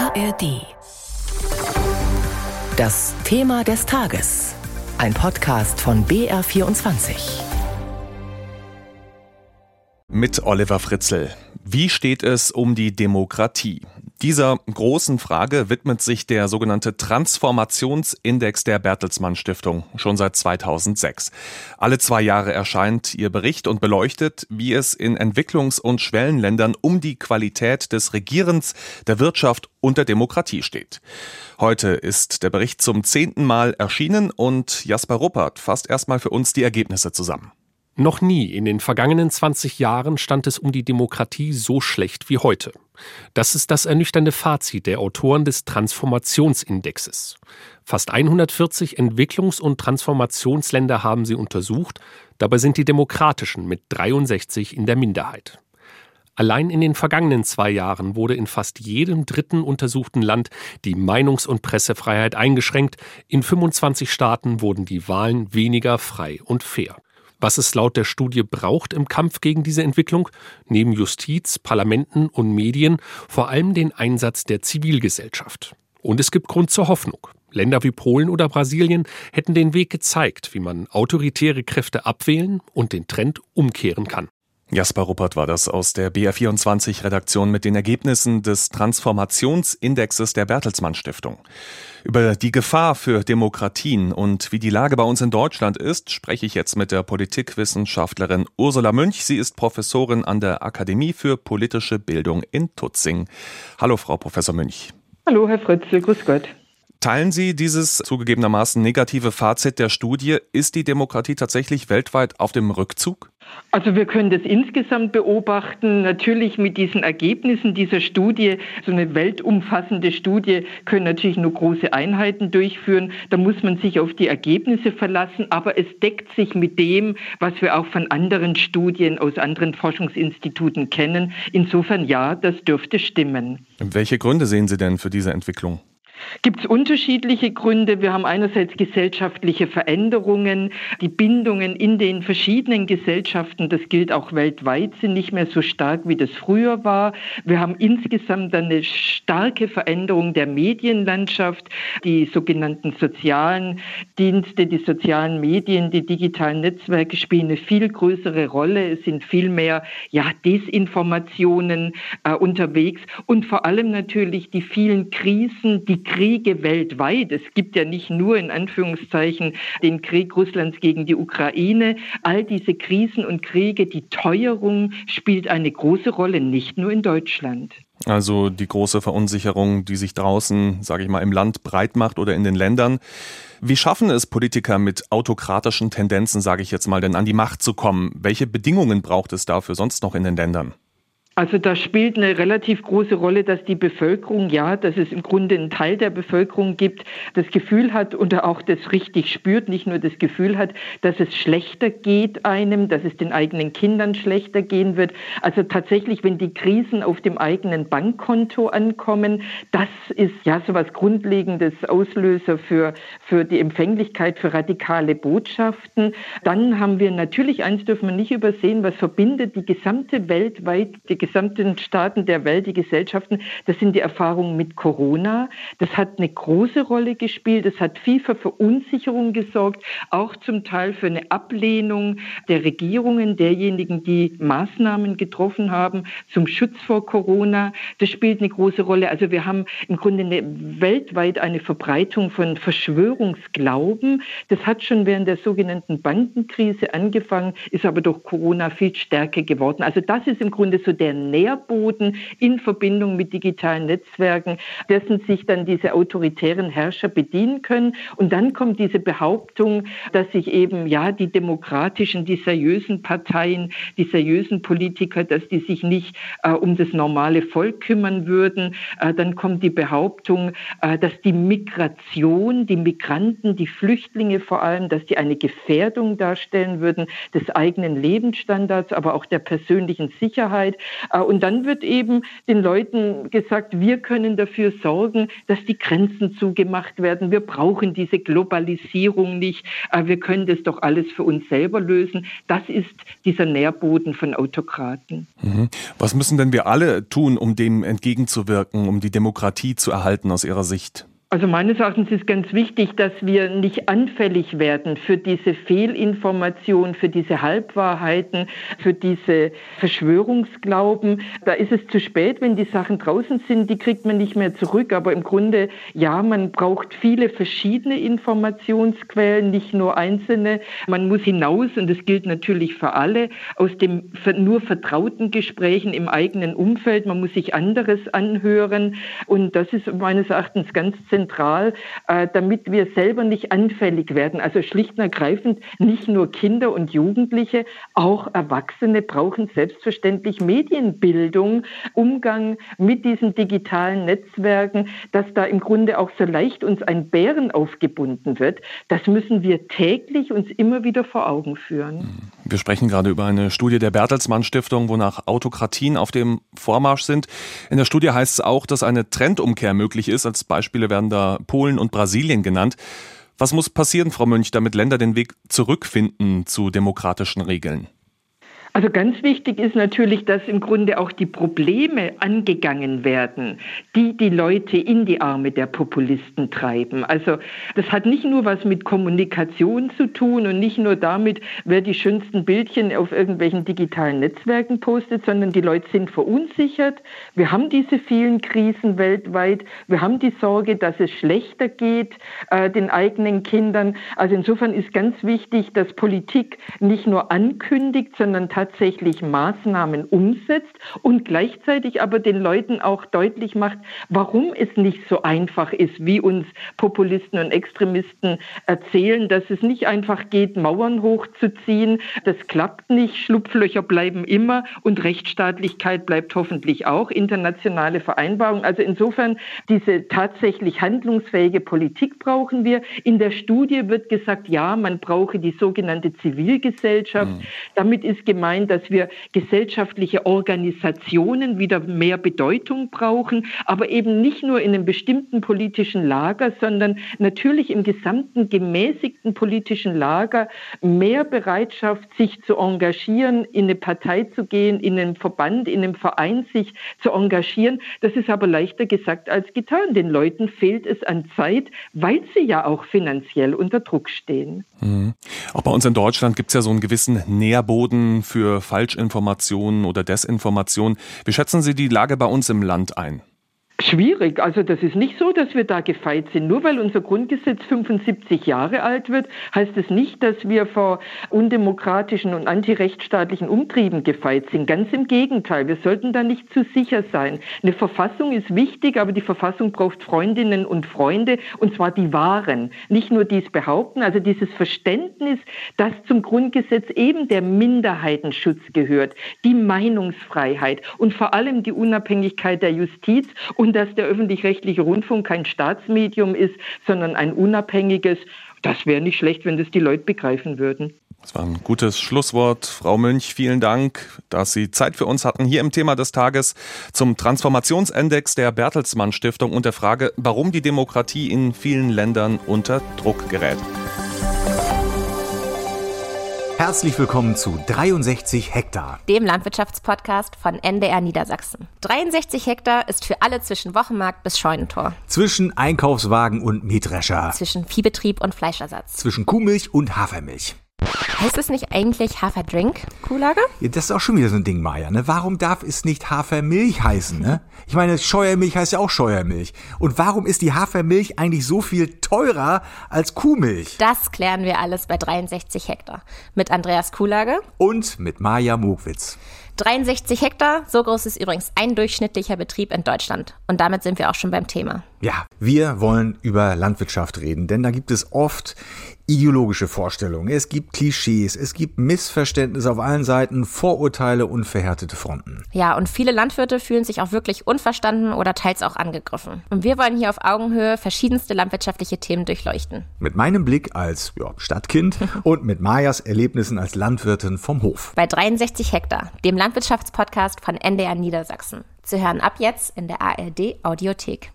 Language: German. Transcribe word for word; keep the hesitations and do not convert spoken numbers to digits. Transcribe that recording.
A R D. Das Thema des Tages. Ein Podcast von B R vierundzwanzig. Mit Oliver Fritzl. Wie steht es um die Demokratie? Dieser großen Frage widmet sich der sogenannte Transformationsindex der Bertelsmann Stiftung schon seit zweitausendsechs. Alle zwei Jahre erscheint ihr Bericht und beleuchtet, wie es in Entwicklungs- und Schwellenländern um die Qualität des Regierens, der Wirtschaft und der Demokratie steht. Heute ist der Bericht zum zehnten Mal erschienen und Jasper Ruppert fasst erstmal für uns die Ergebnisse zusammen. Noch nie in den vergangenen zwanzig Jahren stand es um die Demokratie so schlecht wie heute. Das ist das ernüchternde Fazit der Autoren des Transformationsindexes. Fast hundertvierzig Entwicklungs- und Transformationsländer haben sie untersucht, dabei sind die demokratischen mit dreiundsechzig in der Minderheit. Allein in den vergangenen zwei Jahren wurde in fast jedem dritten untersuchten Land die Meinungs- und Pressefreiheit eingeschränkt, in fünfundzwanzig Staaten wurden die Wahlen weniger frei und fair. Was es laut der Studie braucht im Kampf gegen diese Entwicklung? Neben Justiz, Parlamenten und Medien vor allem den Einsatz der Zivilgesellschaft. Und es gibt Grund zur Hoffnung. Länder wie Polen oder Brasilien hätten den Weg gezeigt, wie man autoritäre Kräfte abwählen und den Trend umkehren kann. Jasper Ruppert war das aus der B R vierundzwanzig-Redaktion mit den Ergebnissen des Transformationsindexes der Bertelsmann Stiftung. Über die Gefahr für Demokratien und wie die Lage bei uns in Deutschland ist, spreche ich jetzt mit der Politikwissenschaftlerin Ursula Münch. Sie ist Professorin an der Akademie für politische Bildung in Tutzing. Hallo, Frau Professor Münch. Hallo, Herr Fritzl, grüß Gott. Teilen Sie dieses zugegebenermaßen negative Fazit der Studie? Ist die Demokratie tatsächlich weltweit auf dem Rückzug? Also wir können das insgesamt beobachten. Natürlich mit diesen Ergebnissen dieser Studie, so eine weltumfassende Studie, können natürlich nur große Einheiten durchführen. Da muss man sich auf die Ergebnisse verlassen. Aber es deckt sich mit dem, was wir auch von anderen Studien aus anderen Forschungsinstituten kennen. Insofern ja, das dürfte stimmen. Welche Gründe sehen Sie denn für diese Entwicklung? Gibt es unterschiedliche Gründe. Wir haben einerseits gesellschaftliche Veränderungen, die Bindungen in den verschiedenen Gesellschaften, das gilt auch weltweit, sind nicht mehr so stark, wie das früher war. Wir haben insgesamt eine starke Veränderung der Medienlandschaft, die sogenannten sozialen Dienste, die sozialen Medien, die digitalen Netzwerke spielen eine viel größere Rolle. Es sind viel mehr ja, Desinformationen äh, unterwegs und vor allem natürlich die vielen Krisen, die Kriege weltweit. Es gibt ja nicht nur in Anführungszeichen den Krieg Russlands gegen die Ukraine. All diese Krisen und Kriege, die Teuerung spielt eine große Rolle, nicht nur in Deutschland. Also die große Verunsicherung, die sich draußen, sage ich mal, im Land breit macht oder in den Ländern. Wie schaffen es Politiker mit autokratischen Tendenzen, sage ich jetzt mal, denn an die Macht zu kommen? Welche Bedingungen braucht es dafür sonst noch in den Ländern? Also da spielt eine relativ große Rolle, dass die Bevölkerung, ja, dass es im Grunde einen Teil der Bevölkerung gibt, das Gefühl hat oder auch das richtig spürt, nicht nur das Gefühl hat, dass es schlechter geht einem, dass es den eigenen Kindern schlechter gehen wird. Also tatsächlich, wenn die Krisen auf dem eigenen Bankkonto ankommen, das ist ja so was Grundlegendes Auslöser für, für die Empfänglichkeit für radikale Botschaften. Dann haben wir natürlich, eins dürfen wir nicht übersehen, was verbindet die gesamte weltweit, die gesamten Staaten der Welt, die Gesellschaften, das sind die Erfahrungen mit Corona. Das hat eine große Rolle gespielt. Das hat viel für Verunsicherung gesorgt, auch zum Teil für eine Ablehnung der Regierungen, derjenigen, die Maßnahmen getroffen haben zum Schutz vor Corona. Das spielt eine große Rolle. Also wir haben im Grunde eine, weltweit eine Verbreitung von Verschwörungsglauben. Das hat schon während der sogenannten Bankenkrise angefangen, ist aber durch Corona viel stärker geworden. Also das ist im Grunde so der Nährboden in Verbindung mit digitalen Netzwerken, dessen sich dann diese autoritären Herrscher bedienen können. Und dann kommt diese Behauptung, dass sich eben ja die demokratischen, die seriösen Parteien, die seriösen Politiker, dass die sich nicht äh, um das normale Volk kümmern würden. Äh, dann kommt die Behauptung, äh, dass die Migration, die Migranten, die Flüchtlinge vor allem, dass die eine Gefährdung darstellen würden des eigenen Lebensstandards, aber auch der persönlichen Sicherheit. Und dann wird eben den Leuten gesagt, wir können dafür sorgen, dass die Grenzen zugemacht werden. Wir brauchen diese Globalisierung nicht. Wir können das doch alles für uns selber lösen. Das ist dieser Nährboden von Autokraten. Mhm. Was müssen denn wir alle tun, um dem entgegenzuwirken, um die Demokratie zu erhalten aus Ihrer Sicht? Also meines Erachtens ist ganz wichtig, dass wir nicht anfällig werden für diese Fehlinformation, für diese Halbwahrheiten, für diese Verschwörungsglauben. Da ist es zu spät, wenn die Sachen draußen sind, die kriegt man nicht mehr zurück. Aber im Grunde, ja, man braucht viele verschiedene Informationsquellen, nicht nur einzelne. Man muss hinaus, und das gilt natürlich für alle, aus dem nur vertrauten Gesprächen im eigenen Umfeld. Man muss sich anderes anhören. Und das ist meines Erachtens ganz zentral. Zentral, äh, damit wir selber nicht anfällig werden. Also schlicht und ergreifend, nicht nur Kinder und Jugendliche, auch Erwachsene brauchen selbstverständlich Medienbildung, Umgang mit diesen digitalen Netzwerken, dass da im Grunde auch so leicht uns ein Bären aufgebunden wird. Das müssen wir täglich uns immer wieder vor Augen führen. Wir sprechen gerade über eine Studie der Bertelsmann Stiftung, wonach Autokratien auf dem Vormarsch sind. In der Studie heißt es auch, dass eine Trendumkehr möglich ist. Als Beispiele werden da Polen und Brasilien genannt. Was muss passieren, Frau Münch, damit Länder den Weg zurückfinden zu demokratischen Regeln? Also ganz wichtig ist natürlich, dass im Grunde auch die Probleme angegangen werden, die die Leute in die Arme der Populisten treiben. Also das hat nicht nur was mit Kommunikation zu tun und nicht nur damit, wer die schönsten Bildchen auf irgendwelchen digitalen Netzwerken postet, sondern die Leute sind verunsichert. Wir haben diese vielen Krisen weltweit. Wir haben die Sorge, dass es schlechter geht äh, den eigenen Kindern. Also insofern ist ganz wichtig, dass Politik nicht nur ankündigt, sondern tatsächlich Maßnahmen umsetzt und gleichzeitig aber den Leuten auch deutlich macht, warum es nicht so einfach ist, wie uns Populisten und Extremisten erzählen, dass es nicht einfach geht, Mauern hochzuziehen. Das klappt nicht, Schlupflöcher bleiben immer und Rechtsstaatlichkeit bleibt hoffentlich auch, internationale Vereinbarungen. Also insofern, diese tatsächlich handlungsfähige Politik brauchen wir. In der Studie wird gesagt, ja, man brauche die sogenannte Zivilgesellschaft. Mhm. Damit ist gemeint, dass wir gesellschaftliche Organisationen wieder mehr Bedeutung brauchen, aber eben nicht nur in einem bestimmten politischen Lager, sondern natürlich im gesamten gemäßigten politischen Lager mehr Bereitschaft, sich zu engagieren, in eine Partei zu gehen, in einen Verband, in einem Verein sich zu engagieren. Das ist aber leichter gesagt als getan. Den Leuten fehlt es an Zeit, weil sie ja auch finanziell unter Druck stehen. Mhm. Auch bei uns in Deutschland gibt es ja so einen gewissen Nährboden für Falschinformationen oder Desinformationen. Wie schätzen Sie die Lage bei uns im Land ein? Schwierig. Also das ist nicht so, dass wir da gefeit sind. Nur weil unser Grundgesetz fünfundsiebzig Jahre alt wird, heißt es nicht, dass wir vor undemokratischen und antirechtsstaatlichen Umtrieben gefeit sind. Ganz im Gegenteil. Wir sollten da nicht zu sicher sein. Eine Verfassung ist wichtig, aber die Verfassung braucht Freundinnen und Freunde, und zwar die wahren. Nicht nur dies behaupten. Also dieses Verständnis, dass zum Grundgesetz eben der Minderheitenschutz gehört, die Meinungsfreiheit und vor allem die Unabhängigkeit der Justiz und dass der öffentlich-rechtliche Rundfunk kein Staatsmedium ist, sondern ein unabhängiges. Das wäre nicht schlecht, wenn das die Leute begreifen würden. Das war ein gutes Schlusswort. Frau Münch, vielen Dank, dass Sie Zeit für uns hatten hier im Thema des Tages zum Transformationsindex der Bertelsmann Stiftung und der Frage, warum die Demokratie in vielen Ländern unter Druck gerät. Herzlich willkommen zu dreiundsechzig Hektar, dem Landwirtschaftspodcast von N D R Niedersachsen. dreiundsechzig Hektar ist für alle zwischen Wochenmarkt bis Scheunentor. Zwischen Einkaufswagen und Mähdrescher. Zwischen Viehbetrieb und Fleischersatz. Zwischen Kuhmilch und Hafermilch. Heißt es nicht eigentlich Haferdrink, Kuhlager? Ja, das ist auch schon wieder so ein Ding, Maja, ne? Warum darf es nicht Hafermilch heißen, ne? Ich meine, Scheuermilch heißt ja auch Scheuermilch. Und warum ist die Hafermilch eigentlich so viel teurer als Kuhmilch? Das klären wir alles bei dreiundsechzig Hektar. Mit Andreas Kuhlager. Und mit Maja Mogwitz. dreiundsechzig Hektar, so groß ist übrigens ein durchschnittlicher Betrieb in Deutschland. Und damit sind wir auch schon beim Thema. Ja, wir wollen über Landwirtschaft reden, denn da gibt es oft ideologische Vorstellungen, es gibt Klischees, es gibt Missverständnisse auf allen Seiten, Vorurteile und verhärtete Fronten. Ja, und viele Landwirte fühlen sich auch wirklich unverstanden oder teils auch angegriffen. Und wir wollen hier auf Augenhöhe verschiedenste landwirtschaftliche Themen durchleuchten. Mit meinem Blick als ja, Stadtkind und mit Majas Erlebnissen als Landwirtin vom Hof. Bei dreiundsechzig Hektar, dem Landwirtschaftspodcast von N D R Niedersachsen. Zu hören ab jetzt in der A R D Audiothek.